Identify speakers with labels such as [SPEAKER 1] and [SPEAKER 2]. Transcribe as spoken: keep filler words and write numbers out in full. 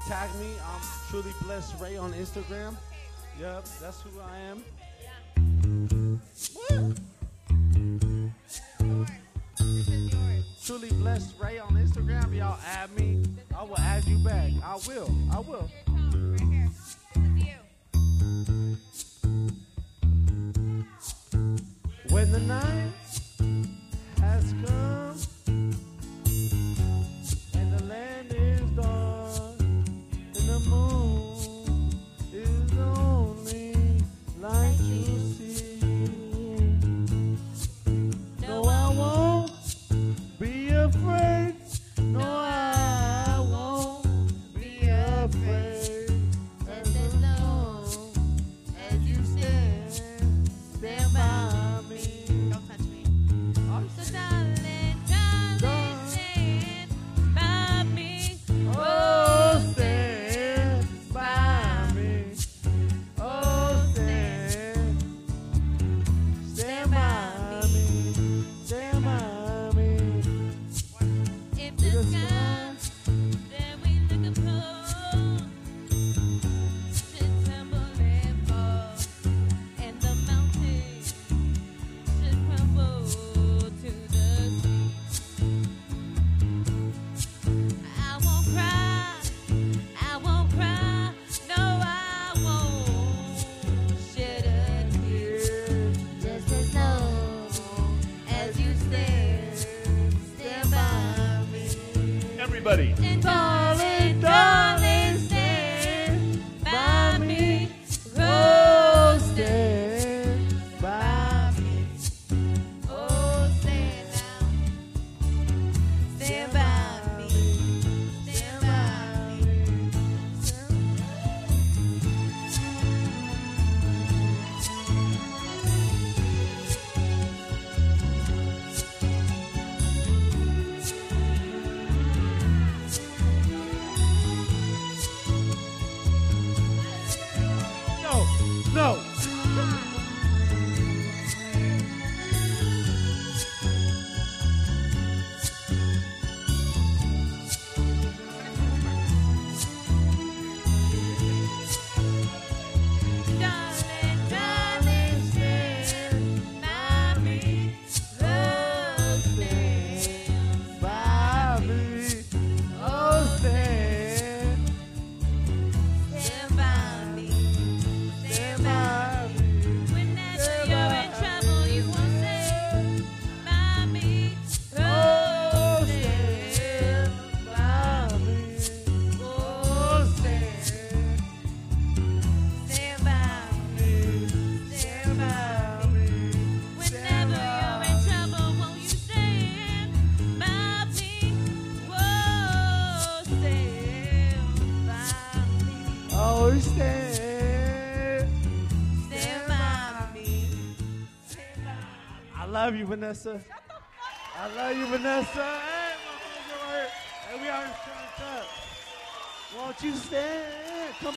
[SPEAKER 1] tag me. I'm Truly Blessed Ray on Instagram. Yep, that's who I am. What? Truly Blessed Ray on Instagram. Y'all add me. I will add you back. I will. I will.
[SPEAKER 2] Right here.
[SPEAKER 1] When the night has come and the land is dark and the moon is the only light you see. No, I won't be afraid. No, I won't be afraid. As long as you stand, stand by me.
[SPEAKER 2] Don't touch me.
[SPEAKER 3] So darling, darling, stand by me.
[SPEAKER 1] Oh, stand by me. Oh, stand. Stand by me. Stand by me.
[SPEAKER 3] If the sky that we look upon should tremble and fall, and the mountains should crumble to the sea, I won't cry, I won't cry, no, I won't shed a tear. Just as long as you stand, stand by me.
[SPEAKER 4] Everybody.
[SPEAKER 3] And darling, darling, stand by me.
[SPEAKER 1] Oh, stand by me.
[SPEAKER 3] Oh, stand now. Stand by me. Stand by me.
[SPEAKER 1] No, no.
[SPEAKER 3] Darling, darling, stand by me. Love, stand
[SPEAKER 1] By me. Oh, stand.
[SPEAKER 3] stand by me. Stand by me. Whenever you're in trouble, you won't stand by me. Oh, stand
[SPEAKER 1] by me.
[SPEAKER 3] Oh, stand. Stand by me. Stand by me. Whenever you're in trouble, won't you stand by me? Whoa, stand by me.
[SPEAKER 1] Oh, stand.
[SPEAKER 3] Stand by me. Stand by me.
[SPEAKER 1] I love you, Vanessa. I love you, Vanessa. Hey, my friends are right. Hey, we are in Turn Up. Won't you stand? Come